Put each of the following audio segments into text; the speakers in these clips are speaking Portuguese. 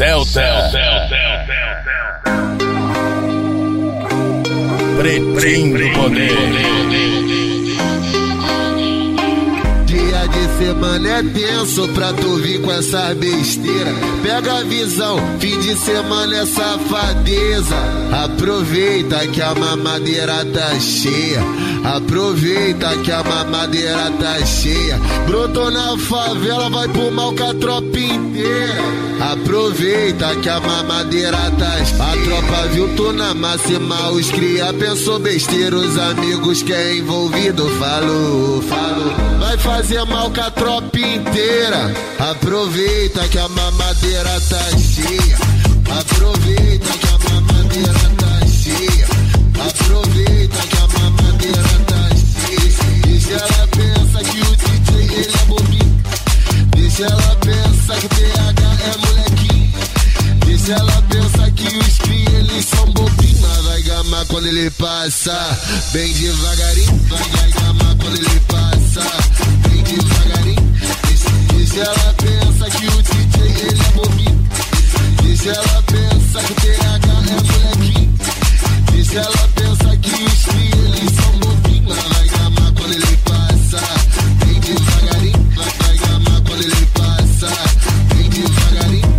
Celta. Pretinho do Poder. Dia de semana é tenso pra tu vir com essa besteira. Pega a visão, fim de semana é safadeza. Aproveita que a mamadeira tá cheia. Aproveita que a mamadeira tá cheia. Brotou na favela, vai pro mal com a tropa inteira. Aproveita que a mamadeira tá cheia. A tropa viu tu na máxima, os cria pensou besteira. Os amigos que é envolvido falou. Vai fazer mal com a tropa inteira. Aproveita que a mamadeira tá cheia. Aproveita que a mamadeira tá cheia. Aproveita que a mamadeira tá cheia. Deixa ela pensa que o DJ ele é bobinho. Deixa ela pensa que o PH é molequinho. Deixa ela pensa que os cria eles são bobinhos. Mas vai gamar quando ele passa, bem devagarinho. Vai gamar quando ele passa, bem devagarinho. Deixa ela pensa que o DJ ele é bobinho. Deixa ela pensa que o PH é molequinho. Deixa ela pensa que os cria eles são bobinhos. Mas vai gamar quando ele passa, bem devagarinho. Vai gamar quando ele passa, bem devagarinho.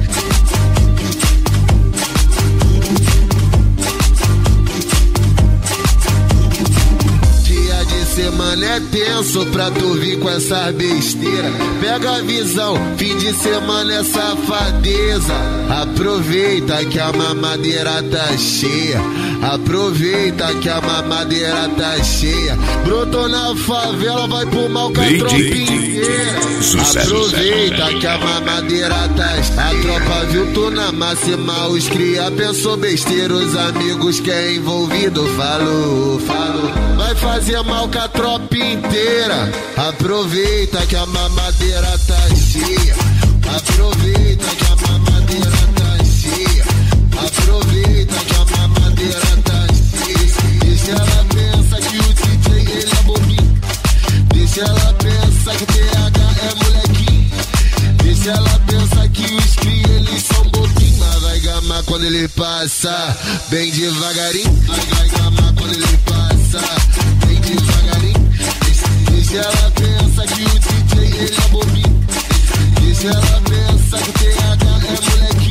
Dia de semana é tenso pra tu vir com essa besteira. Pega a visão, fim de semana é safadeza. Aproveita que a mamadeira tá cheia. Aproveita que a mamadeira tá cheia. Brotou na favela, vai pro mal com a tropa inteira. Aproveita que a mamadeira tá cheia. A tropa viu tu na máxima, os cria pensou besteira. Os amigos que é envolvido falou. Vai fazer mal com a tropa inteira. Aproveita que a mamadeira tá cheia. Aproveita que a mamadeira tá cheia. Aproveita que a mamadeira tá cheia. Deixa ela pensa que o DJ ele é bobinho. Deixa ela pensa que o PH é molequinho. Deixa ela pensa que os cria eles são bobinhos. Mas vai gamar quando ele passa, bem devagarinho. Vai gamar quando ele passa, bem devagarinho. Deixa ela pensa que o DJ ele é bobinho. Deixa ela pensa que o PH é molequinho.